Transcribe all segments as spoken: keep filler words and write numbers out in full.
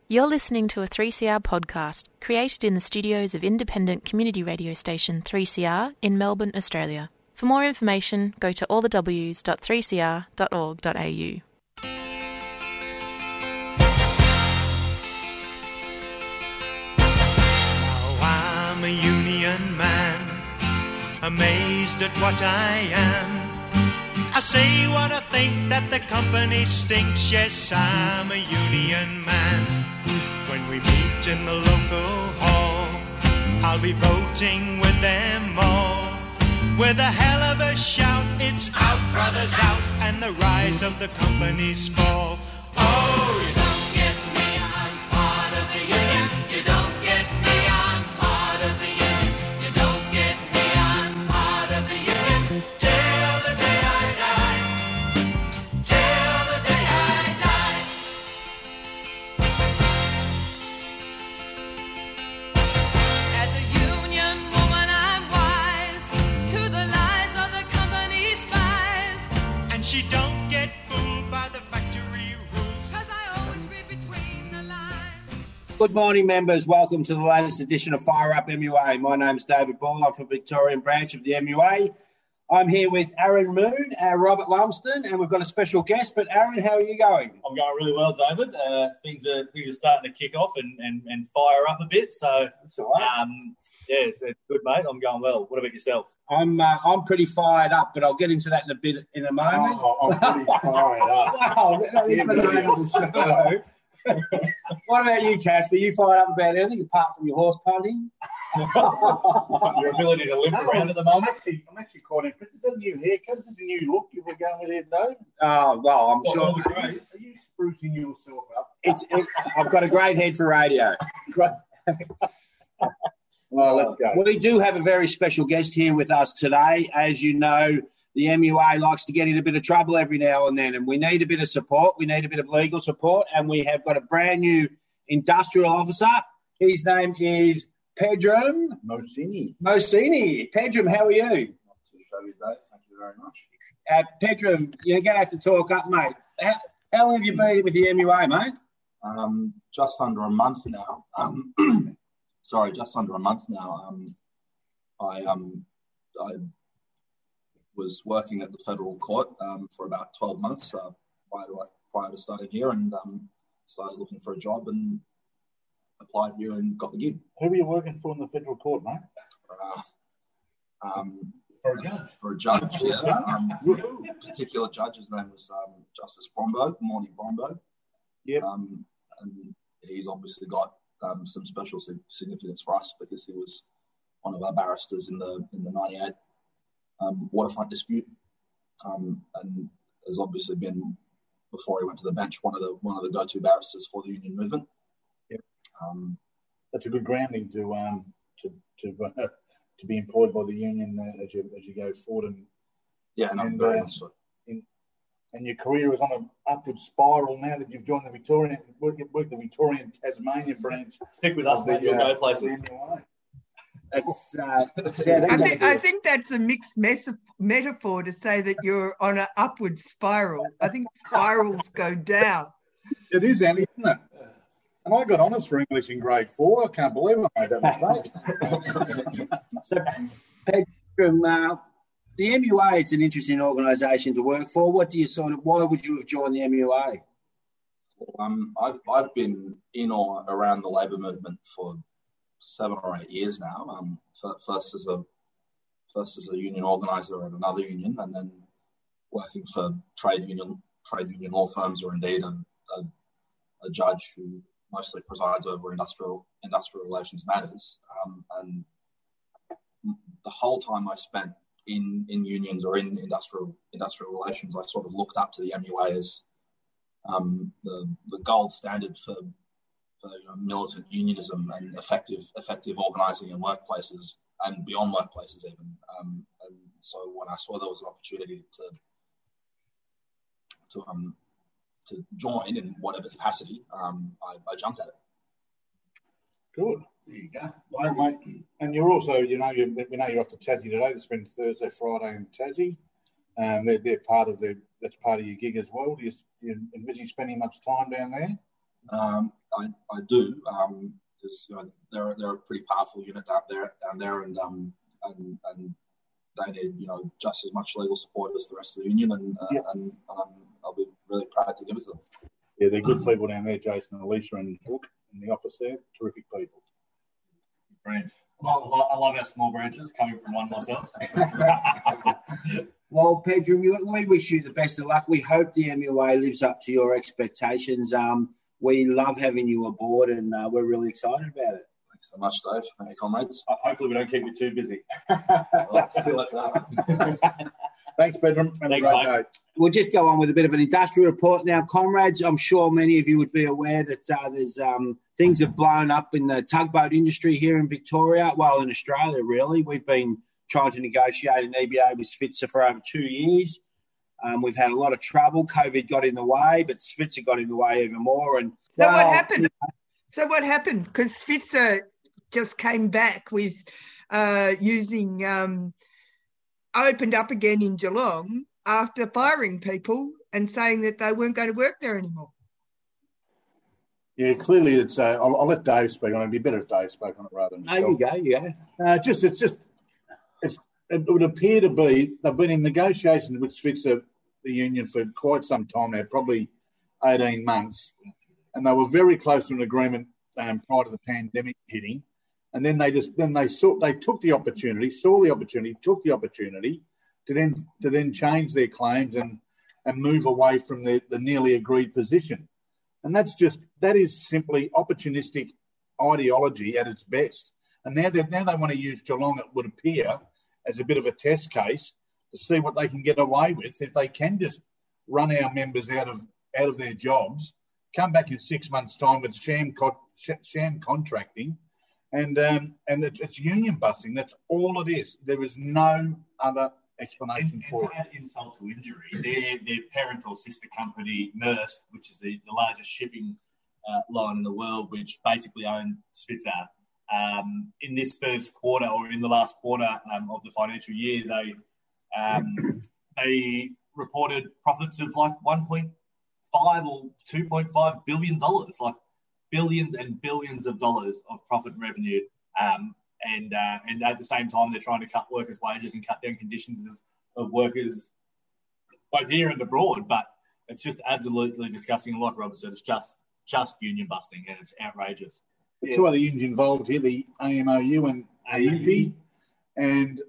You're listening to a three C R podcast created in the studios of independent community radio station three C R in Melbourne, Australia. For more information, go to all the w s dot three c r dot org dot a u. Now I'm a union man, amazed at what I am. I say what I think, that the company stinks. Yes, I'm a union man. When we meet in the local hall, I'll be voting with them all. With a hell of a shout, it's out, brothers, out, and the rise of the company's fall. Oh, you don't get me, I'm part of the union. You don't get me, I'm part of the union. You don't get me, I'm part of the union. Till the day I die. Till the day I die. As a union woman, I'm wise to the lies of the company spies. And she don't get fooled by the factory rules. 'Cause I always read between the lines. Good morning, members. Welcome to the latest edition of Fire Up M U A. My name's David Ball. I'm from the Victorian branch of the M U A. I'm here with Aaron Moon and Robert Lumsden, and we've got a special guest. But Aaron, how are you going? I'm going really well, David. Uh, things are things are starting to kick off and, and, and fire up a bit. So, That's all right. um, yeah, it's, it's good, mate. I'm going well. What about yourself? I'm uh, I'm pretty fired up, but I'll get into that in a bit in a moment. Oh, I'm pretty fired up. Wow, that is the name of the show. What about you, Casper? You fired up about anything apart from your horse punting? Your ability to limp around at the I'm moment? actually, I'm actually quite impressed. Is that a new haircut? Is it a new look you were going with here, Dave? Oh, well, I'm What, sure all the greys? Are you sprucing yourself up? it's. It, I've got a great head for radio. Well, let's go. We do have a very special guest here with us today. As you know, the M U A likes to get in a bit of trouble every now and then, and we need a bit of support. We need a bit of legal support, and we have got a brand new industrial officer. His name is Pedram Mosini. Mosini. Pedram, how are you? Not to show you, Dave. Thank you very much. Uh, Pedram, you're going to have to talk up, mate. How, how long have you been with the M U A, mate? Um, just under a month now. Um, sorry, just under a month now. Um, I um, I was working at the federal court um, for about twelve months uh, prior to prior to starting here, and um, started looking for a job and applied here and got the gig. Who were you working for in the federal court, mate? Uh, um, For a judge. for a judge, yeah. Um, Woohoo. a particular judge, his name was um, Justice Bromberg, Morty Bromberg. Yep. Um, and he's obviously got um, some special sig- significance for us because he was one of our barristers in the in the ninety-eight um, waterfront dispute, um, and has obviously been, before he went to the bench, one of the one of the go-to barristers for the union movement. Yep. Um, That's a good grounding to um to to uh, to be employed by the union uh, as you as you go forward, and yeah, no, And, very uh, much so. and your career is on an upward spiral now that you've joined the Victorian work, work the Victorian Tasmanian branch. Stick with us, of mate. the, You'll uh, go places. M U A. It's, uh, yeah, I that's- think, I think that's a mixed mes- metaphor to say that you're on an upward spiral. I think spirals go down. It is, Annie, isn't it? And I got honours for English in grade four. I can't believe I made that mistake. So, Pedram, uh, the M U A, it's an interesting organisation to work for. What do you sort of, why would you have joined the M U A? Um, I've I've been in or around the labour movement for seven or eight years now. Um, first as a first as a union organiser at another union, and then working for trade union trade union law firms, or indeed a, a, a judge who mostly presides over industrial industrial relations matters. Um, and the whole time I spent in in unions or in industrial industrial relations, I sort of looked up to the M U A as um, the the gold standard for. For, you know, militant unionism and effective effective organising in workplaces and beyond workplaces even. Um, and so when I saw there was an opportunity to to um to join in whatever capacity, um, I, I jumped at it. Good. There you go. Well, mate, and you're also, you know, you, we know you're off to Tassie today to spend Thursday, Friday in Tassie. Um, they're, they're part of the, that's part of your gig as well. Do you, do you envisage spending much time down there? Um, I, I do, um, because you know, they're they're a pretty powerful unit down there, down there, and um, and and they need you know just as much legal support as the rest of the union, and uh, Yep. and, and um, I'll be really proud to give it to them. Yeah, they're good people down there, Jason and Alicia and Brooke in the office there. Terrific people. Brilliant. Well, I love our small branches, coming from one myself. Well, Pedro, we we wish you the best of luck. We hope the M U A lives up to your expectations. Um, we love having you aboard, and uh, we're really excited about it. Thanks so much, Dave. Thank you, comrades. Hopefully we don't keep you too busy. Well, see you later. Thanks, Pedro. Have a Thanks, great mate. day. We'll just go on with a bit of an industrial report now, comrades. I'm sure many of you would be aware that uh, there's um, things have blown up in the tugboat industry here in Victoria. Well, in Australia, really. We've been trying to negotiate an E B A with Svitzer for over two years. Um, we've had a lot of trouble. COVID got in the way, but Svitzer got in the way even more. And So well, what happened? So what happened? Because Svitzer just came back with uh, using um, opened up again in Geelong after firing people and saying that they weren't going to work there anymore. Yeah, clearly it's. Uh, I'll, I'll let Dave speak on it. It'd be better if Dave spoke on it rather than There you go, you go. Uh, just, it's just, it's, it would appear to be they've been in negotiations with Svitzer, the union, for quite some time now, probably eighteen months, and they were very close to an agreement um, prior to the pandemic hitting, and then they just then they saw they took the opportunity, saw the opportunity, took the opportunity to then to then change their claims and and move away from the, the nearly agreed position, and that's just that is simply opportunistic ideology at its best. And now they now they want to use Geelong, it would appear, as a bit of a test case to see what they can get away with if they can just run our members out of out of their jobs, come back in six months' time with sham co- sham contracting, and um, and it's, it's union busting. That's all it is. There is no other explanation And, for and it. to add insult to injury, their, their parent or sister company, Maersk, which is the, the largest shipping uh, line in the world, which basically owned Svitzer, um, in this first quarter or in the last quarter um, of the financial year, they um, they reported profits of like one point five or two point five billion dollars, like billions and billions of dollars of profit and revenue. Um, and uh, and at the same time, they're trying to cut workers' wages and cut down conditions of, of workers both here and abroad. But it's just absolutely disgusting. Like Robert said, it's just just union busting, and it's outrageous. The two other unions involved here, the A M O U and A M P, and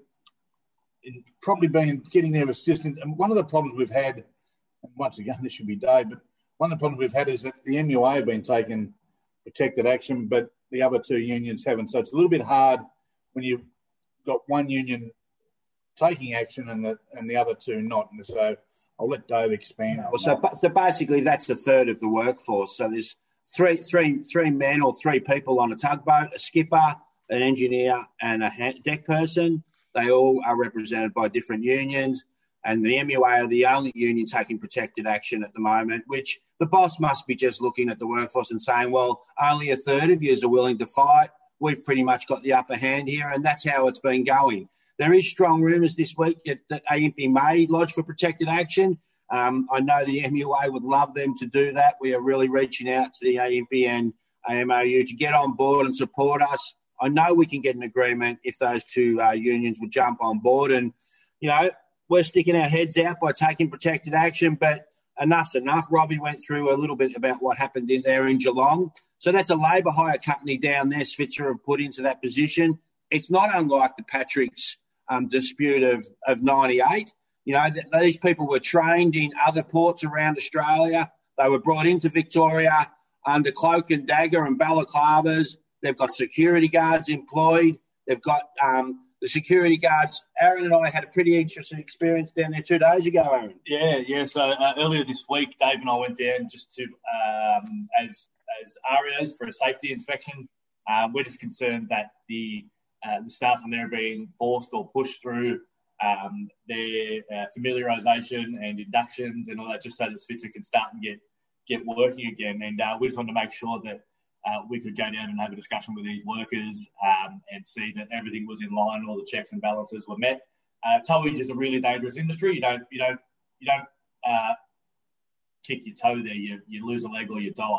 in probably been getting their assistance. And one of the problems we've had, and once again, this should be Dave, but one of the problems we've had is that the M U A have been taking protected action, but the other two unions haven't. So it's a little bit hard when you've got one union taking action and the and the other two not. And so I'll let Dave expand. Well, so, so basically, that's a third of the workforce. So there's three, three, three men or three people on a tugboat: a skipper, an engineer, and a deck person. They all are represented by different unions, and the M U A are the only union taking protected action at the moment. Which the boss must be just looking at the workforce and saying, "Well, only a third of you are willing to fight. We've pretty much got the upper hand here," and that's how it's been going. There is strong rumours this week that, that A M P may lodge for protected action. Um, I know the M U A would love them to do that. We are really reaching out to the A M P and A M O U to get on board and support us. I know we can get an agreement if those two uh, unions would jump on board. And, you know, we're sticking our heads out by taking protected action, but enough's enough. Robbie went through a little bit about what happened in there in Geelong. So that's a labour hire company down there Svitzer have put into that position. It's not unlike the Patrick's um, dispute of, of ninety-eight. You know, th- these people were trained in other ports around Australia. They were brought into Victoria under cloak and dagger and balaclavas. They've got security guards employed. They've got um, the security guards. Aaron and I had a pretty interesting experience down there two days ago, Aaron. Yeah, yeah. So uh, earlier this week, Dave and I went down just to um, as as A R I Os for a safety inspection. Um, we're just concerned that the uh, the staff on there are being forced or pushed through um, their uh, familiarisation and inductions and all that, just so that Svitzer can start and get get working again. And uh, we just wanted to make sure that uh, we could go down and have a discussion with these workers um, and see that everything was in line, all the checks and balances were met. Uh, towage is a really dangerous industry. You don't you don't you don't uh, kick your toe there. You you lose a leg or you die.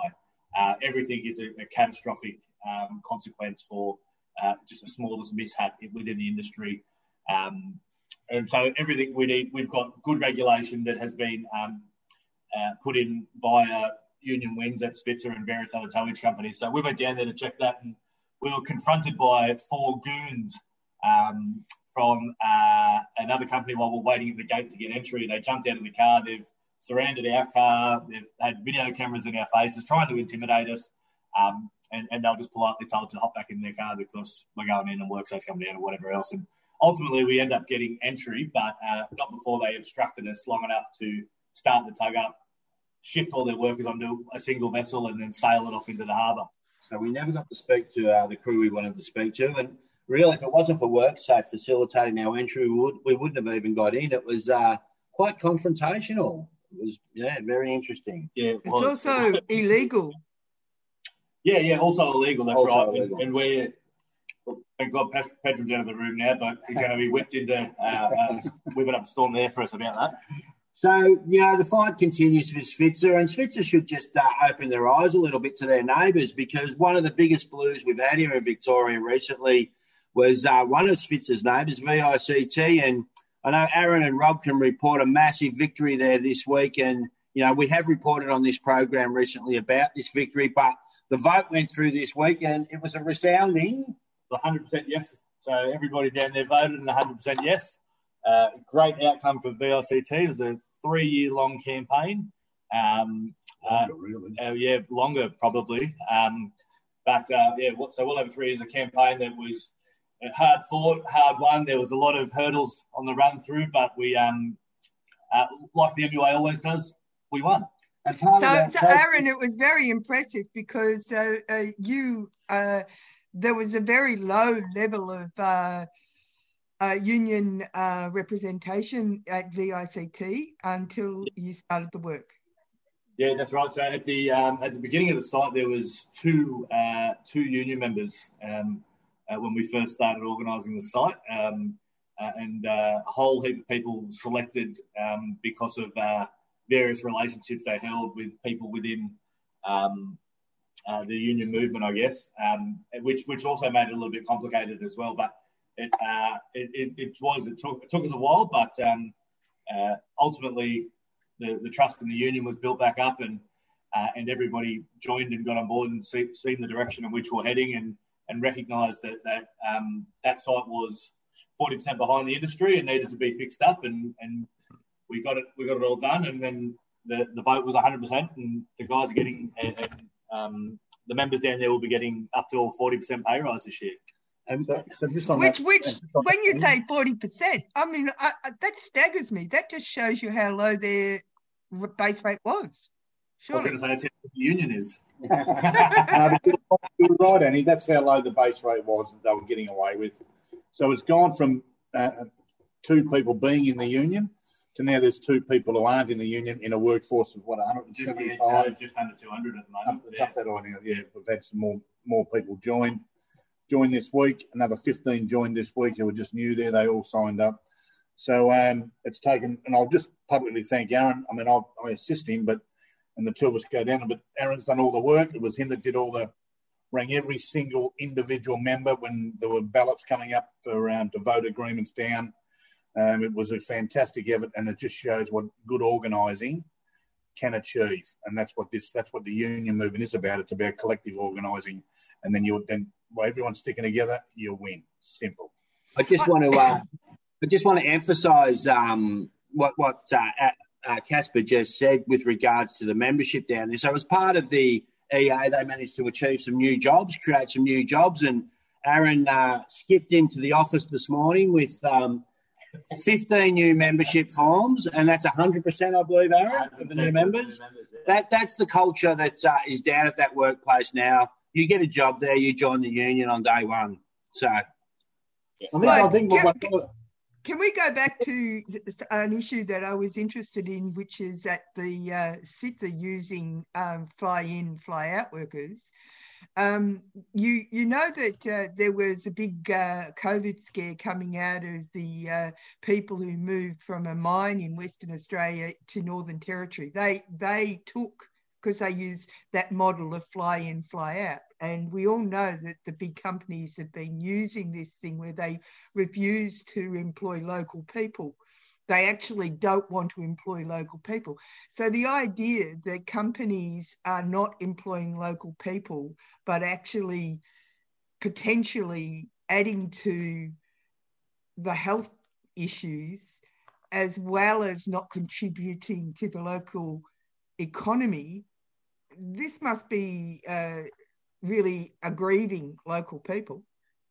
uh, everything is a, a catastrophic um, consequence for uh, just the smallest mishap within the industry. Um, and so everything we need, we've got good regulation that has been um, uh, put in via union wings at Svitzer and various other towage companies. So we went down there to check that, and we were confronted by four goons um, from uh, another company while we're waiting at the gate to get entry. They jumped out of the car. They've surrounded our car. They've had video cameras in our faces, trying to intimidate us. Um, and, and they were just politely told to hop back in their car because we're going in and work safe's coming down or whatever else. And ultimately, we end up getting entry, but uh, not before they obstructed us long enough to start the tug up, shift all their workers onto a single vessel, and then sail it off into the harbour. So we never got to speak to uh, the crew we wanted to speak to. And really, if it wasn't for WorkSafe facilitating our entry, we, would, we wouldn't have even got in. It was uh, quite confrontational. It was, yeah, very interesting. Yeah, it It's was. also illegal. Yeah, yeah, also illegal, that's Also right. illegal. And, and we're, thank God Ped- Pedram's out of the room now, but he's going to be whipped into, uh, uh, whipping up a storm there for us about that. So, you know, the fight continues for Svitzer, and Svitzer should just uh, open their eyes a little bit to their neighbours, because one of the biggest blues we've had here in Victoria recently was uh, one of Svitzer's neighbours, V I C T, and I know Aaron and Rob can report a massive victory there this week, and, you know, we have reported on this program recently about this victory, but the vote went through this week, and it was a resounding one hundred percent yes. So everybody down there voted and one hundred percent yes. Uh, great outcome for V I C T. It was a three-year-long campaign. Um, uh, really. uh, yeah, longer probably. Um, but, uh, yeah, so well over three years of campaign that was hard fought, hard won. There was a lot of hurdles on the run through, but we, um, uh, like the M U A always does, we won. And part So, of that so process- Aaron, it was very impressive because uh, uh, you, uh, there was a very low level of uh, uh, union uh, representation at V I C T until you started the work. Yeah, that's right. So at the um, at the beginning of the site, there was two uh, two union members um, uh, when we first started organising the site, um, uh, and uh, a whole heap of people selected um, because of uh, various relationships they held with people within um, uh, the union movement, I guess, um, which which also made it a little bit complicated as well. But it uh, it, it, it was it took it took us a while, but um, uh, ultimately. The, the trust in the union was built back up, and uh, and everybody joined and got on board and see, seen the direction in which we're heading, and, and recognised that that um, that site was forty percent behind the industry and needed to be fixed up, and, and we got it we got it all done, and then the, the vote was one hundred percent, and the guys are getting and, and, um, the members down there will be getting up to a forty percent pay rise this year. And so, so just on Which, that, which, just on when you that- say forty percent, I mean, I, I, that staggers me. That just shows you how low their base rate was. I was Surely. going to say it's what the union is. No, but you're you're right, Annie. That's how low the base rate was that they were getting away with. So it's gone from uh, two people being in the union to now there's two people who aren't in the union in a workforce of, what, one hundred Just, uh, seventy-five? just under two hundred at the Up, moment. it's Yeah. up that high now. Yeah, we've had some more more people join join this week. Another fifteen joined this week who were just new there. They all signed up. So um, it's taken, and I'll just publicly thank Aaron. I mean, I'll, I assist him, but and the two of us go down. But Aaron's done all the work. It was him that did all the, rang every single individual member when there were ballots coming up for um, to vote agreements down. Um, it was a fantastic effort, and it just shows what good organising can achieve. And that's what this, that's what the union movement is about. It's about collective organising, and then you then by everyone sticking together, you win. Simple. I just want to, uh, I just want to emphasise um, what what uh, uh, Casper just said with regards to the membership down there. So as part of the E A, they managed to achieve some new jobs, create some new jobs, and Aaron uh, skipped into the office this morning with um, fifteen new membership forms, and that's one hundred percent, I believe, Aaron, of the new members. That that's the culture that uh, is down at that workplace now. You get a job there, you join the union on day one. So, I think, Right. I think what Can- one- Can we go back to an issue that I was interested in, which is at the uh, Svitzer using um, fly-in, fly-out workers. Um, you you know that uh, there was a big uh, COVID scare coming out of the uh, people who moved from a mine in Western Australia to Northern Territory. They they took because they use that model of fly in, fly out. And we all know that the big companies have been using this thing where they refuse to employ local people. They actually don't want to employ local people. So the idea that companies are not employing local people, but actually potentially adding to the health issues, as well as not contributing to the local economy, this must be uh, really aggrieving local people.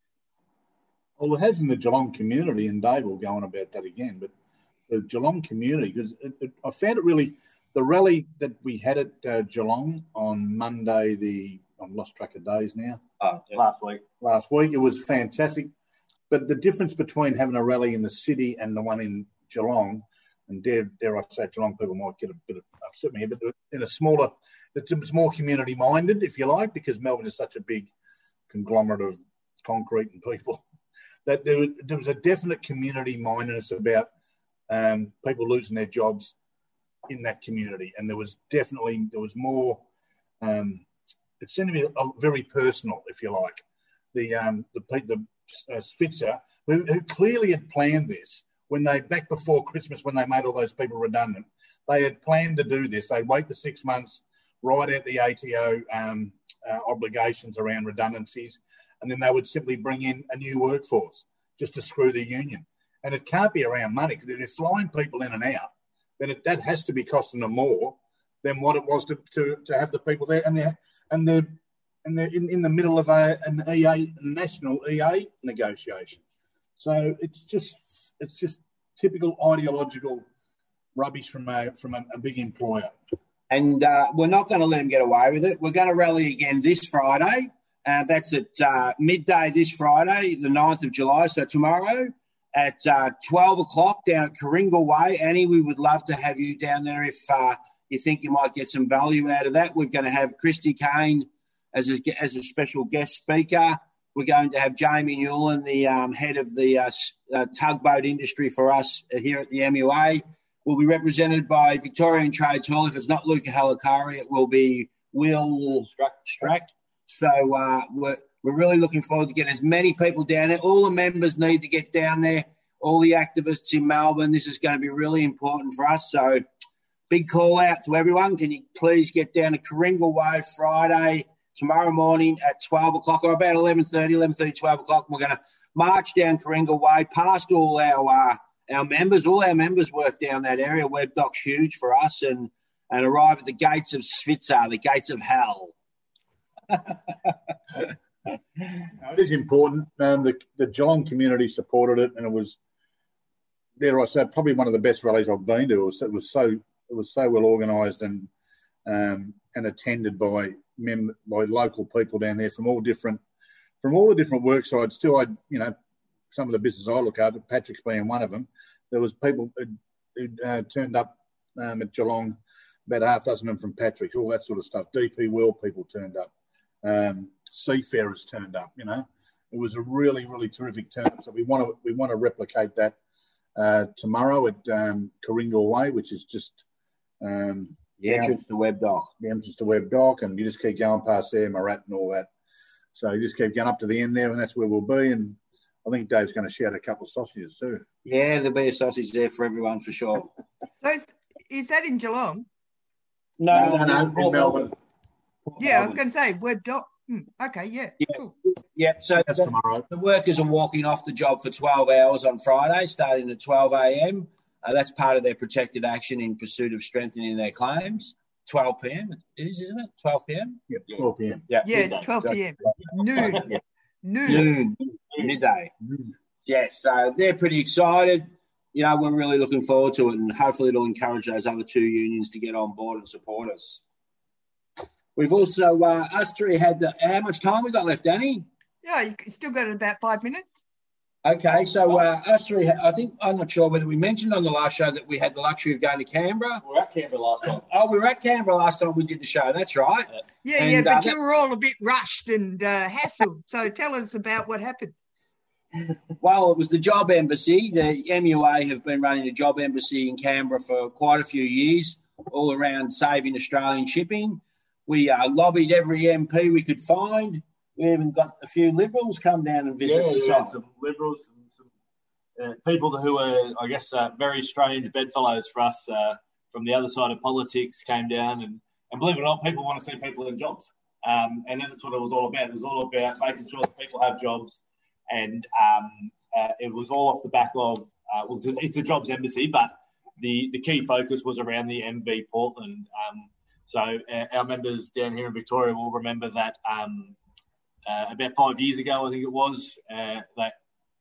Well, it has in the Geelong community, and Dave will go on about that again, but the Geelong community, because I found it really, the rally that we had at uh, Geelong on Monday, the, I've lost track of days now. Oh, yeah. Last week. Last week, it was fantastic. But the difference between having a rally in the city and the one in Geelong, and dare, dare I say Geelong people might get a bit upset with me, but in a smaller, it's, it's more community-minded, if you like, because Melbourne is such a big conglomerate of concrete and people, that there, there was a definite community-mindedness about um, people losing their jobs in that community. And there was definitely, there was more, um, it seemed to be a, a very personal, if you like. The, um, the, the uh, Switzer, who, who clearly had planned this, when they, back before Christmas, when they made all those people redundant, they had planned to do this. They'd wait the six months, write out the A T O um, uh, obligations around redundancies, and then they would simply bring in a new workforce just to screw the union. And it can't be around money, because if they're flying people in and out, then it, that has to be costing them more than what it was to, to, to have the people there. And they're, and they're, and they're in, in the middle of a, an E A, national E A negotiation. So it's just... It's just typical ideological rubbish from a from a, a big employer. And uh, we're not going to let them get away with it. We're going to rally again this Friday. Uh, that's at uh, midday this Friday, the ninth of July, so tomorrow, at uh, twelve o'clock down at Coringal Way. Annie, we would love to have you down there if uh, you think you might get some value out of that. We're going to have Christy Kane as a, as a special guest speaker. We're going to have Jamie Newland, the um, head of the uh, uh, tugboat industry for us here at the M U A. We'll be represented by Victorian Trades Hall. If it's not Luca Halakari, it will be Will Strack. So uh, we're, we're really looking forward to getting as many people down there. All the members need to get down there, all the activists in Melbourne. This is going to be really important for us. So big call out to everyone. Can you please get down to Coringal Way Friday, tomorrow morning at twelve o'clock, or about eleven thirty, eleven thirty, twelve o'clock. We're going to march down Coringal Way past all our uh, our members. All our members work down that area. WebDoc's huge for us, and, and arrive at the gates of Svitzer, the gates of hell. No, it is important. Um, the, the Geelong community supported it, and it was, dare I say, probably one of the best rallies I've been to. It was, it was so it was so well organised and um, and attended by Mem- by local people down there from all different, from all the different work sites too. I, you know, some of the business I look at, Patrick's being one of them. There was people who uh, turned up um, at Geelong, about half dozen of them from Patrick's, all that sort of stuff. D P World people turned up, um, seafarers turned up. You know, it was a really, really terrific turn up. So we want to we want to replicate that uh, tomorrow at um, Coringal Way, which is just. Um, The entrance to WebDoc. The entrance to WebDoc, and you just keep going past there, Marat and all that. So you just keep going up to the end there, and that's where we'll be. And I think Dave's going to shout a couple of sausages too. Yeah, there'll be a sausage there for everyone for sure. So is, is that in Geelong? No, no, no, no in Melbourne. Yeah, I was going to say WebDoc. Hmm, okay, yeah, yeah. cool. Yeah, so that's the, tomorrow. The workers are walking off the job for twelve hours on Friday, starting at twelve a.m. Uh, that's part of their protected action in pursuit of strengthening their claims. twelve p.m. it is, isn't it? twelve p.m. Yeah, twelve p.m. Yeah, yeah, it's twelve p.m. Noon. Yeah. Noon. Noon. Midday. Noon. Yes, so they're pretty excited. You know, we're really looking forward to it, and hopefully it'll encourage those other two unions to get on board and support us. We've also, uh, us three had, the, how much time we got left, Danny? Yeah, you still got about five minutes. Okay, so uh, us three, I think, I'm not sure whether we mentioned on the last show that we had the luxury of going to Canberra. We were at Canberra last time. Oh, we were at Canberra last time we did the show, that's right. Yeah, and, yeah, but uh, you were all a bit rushed and uh, hassled. So tell us about what happened. Well, it was the Job Embassy. The M U A have been running a Job Embassy in Canberra for quite a few years. all around saving Australian shipping. We uh, lobbied every M P we could find. We even got a few Liberals come down and visit yeah, the yeah, site. some Liberals, some, some uh, people who are, I guess, uh, very strange bedfellows for us uh, from the other side of politics came down. And, and believe it or not, people want to see people in jobs. Um, and that's what it was all about. It was all about making sure that people have jobs. And um, uh, it was all off the back of, uh, well, it's a jobs embassy, but the, the key focus was around the M V Portland. Um, so uh, our members down here in Victoria will remember that um, uh, about five years ago, I think it was, uh, that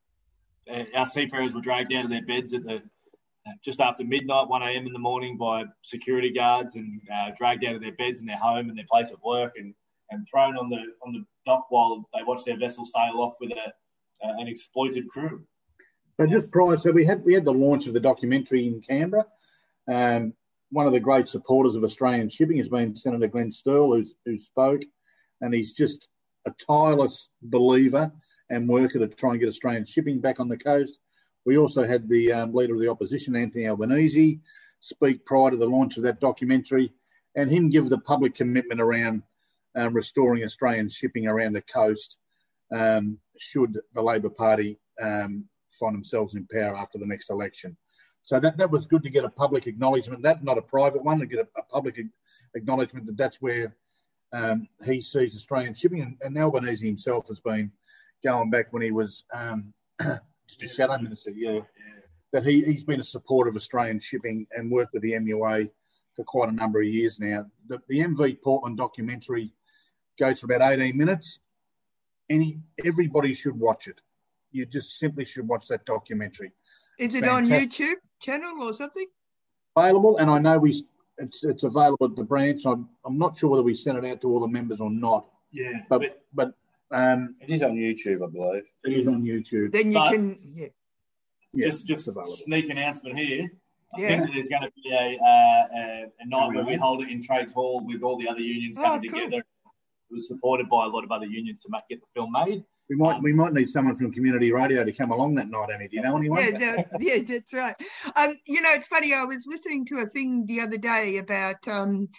uh, our seafarers were dragged out of their beds at the uh, just after midnight, one a.m. in the morning by security guards and uh, dragged out of their beds in their home and their place of work and, and thrown on the on the dock while they watched their vessel sail off with a uh, an exploited crew. So just prior, so we had we had the launch of the documentary in Canberra. Um, one of the great supporters of Australian shipping has been Senator Glenn Sterle, who's, who spoke, and he's just a tireless believer and worker to try and get Australian shipping back on the coast. We also had the um, Leader of the Opposition, Anthony Albanese, speak prior to the launch of that documentary, and him give the public commitment around um, restoring Australian shipping around the coast um, should the Labor Party um, find themselves in power after the next election. So that, that was good to get a public acknowledgement, that not a private one, to get a, a public acknowledgement that that's where um, he sees Australian shipping. And, and Albanese himself has been going back when he was um, just a shadow minister, yeah, yeah. that he, he's been a supporter of Australian shipping and worked with the M U A for quite a number of years now. The, the M V Portland documentary goes for about eighteen minutes. Any everybody should watch it. You just simply should watch that documentary. Is it Fantastic. on YouTube channel or something? Available, and I know we it's it's available at the branch. I'm I'm not sure whether we sent it out to all the members or not. Yeah, but but, but um, It is on YouTube, I believe. it is on YouTube. Then you But- can, yeah. Yeah, just just it's available. sneak announcement here. I Yeah. think that there's going to be a, uh, a, a night where we hold it in Trades Hall with all the other unions Oh, coming cool. together. It was supported by a lot of other unions to make, get the film made. We might Um, we might need someone from community radio to come along that night, Annie. Do you know anyone? Yeah, that- yeah, that's right. Um, you know, it's funny. I was listening to a thing the other day about um,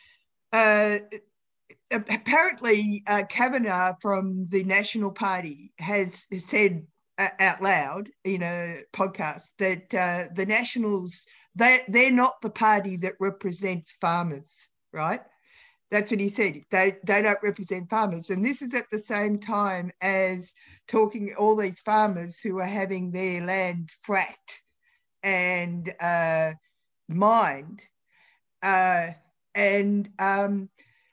uh, apparently uh, Kavanagh from the National Party has said uh, out loud in a podcast that uh, the Nationals they they're not the party that represents farmers, right? That's what he said. They they don't represent farmers. And this is at the same time as talking all these farmers who are having their land fracked and uh, mined. Uh, and um,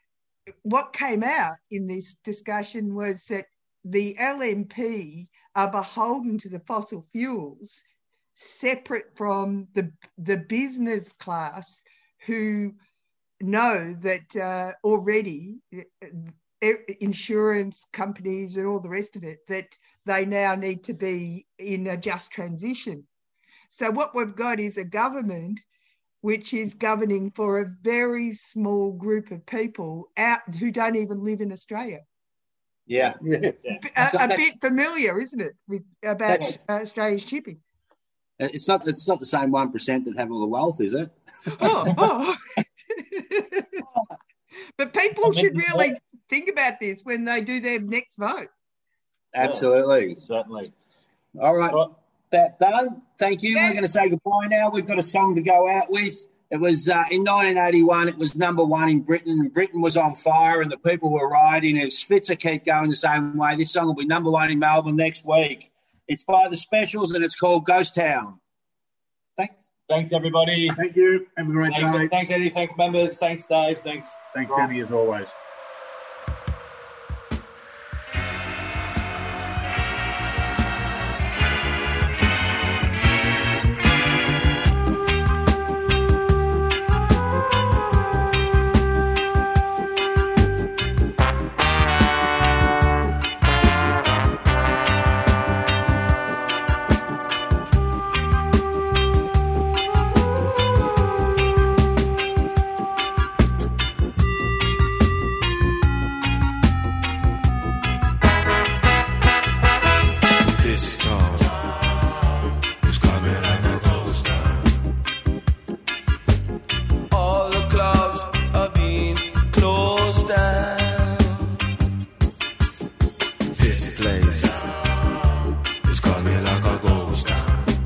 what came out in this discussion was that the L N P are beholden to the fossil fuels, separate from the the business class who know that uh, already uh, insurance companies and all the rest of it, that they now need to be in a just transition. So what we've got is a government which is governing for a very small group of people out who don't even live in Australia. Yeah. Yeah. A, So a that's- bit familiar, isn't it, with about That's- uh, Australian shipping? It's not it's not the same one percent that have all the wealth, is it? Oh, oh. But people should really think about this when they do their next vote. Absolutely. Certainly. All right. Right. That done. Thank you. Yeah. We're going to say goodbye now. We've got a song to go out with. It was uh, in nineteen eighty-one. It was number one in Britain. Britain was on fire and the people were rioting. As Spitzer kept going the same way, this song will be number one in Melbourne next week. It's by the Specials and it's called Ghost Town. Thanks. Thanks, everybody. Thank you. Have a great Thanks, day. thanks, Eddie. Thanks, members. Thanks, Dave. Thanks. Thanks, Rob. Annie, as always. This place is coming like a ghost town.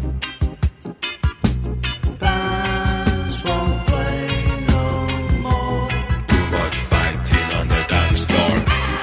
Bands won't play no more. Too much fighting on the dance floor.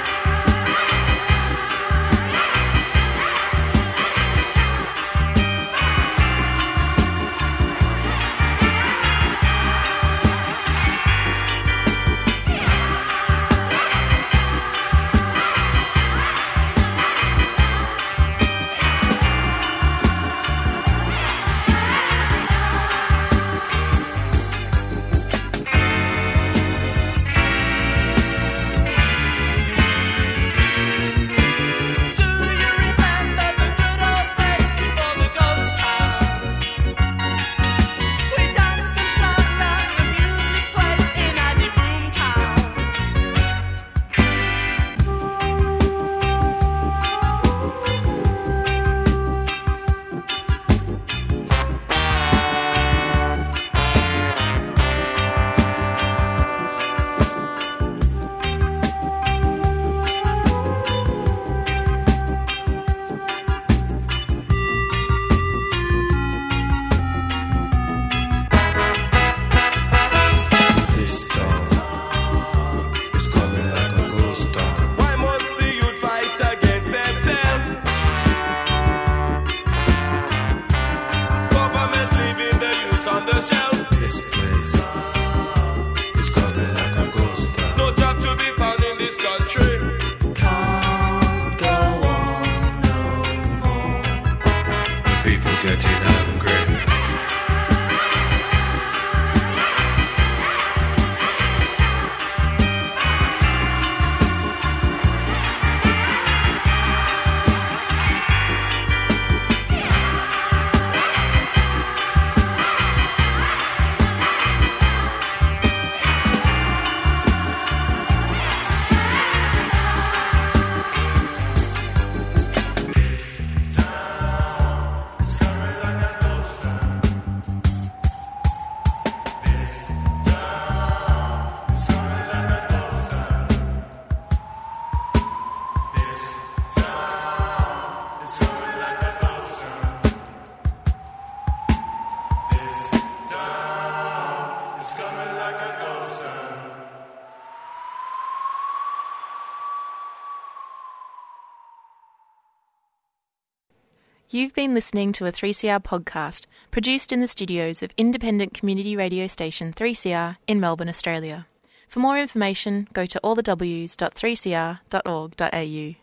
You've been listening to a three C R podcast produced in the studios of independent community radio station three C R in Melbourne, Australia. For more information, go to all the w s dot three c r dot org dot a u.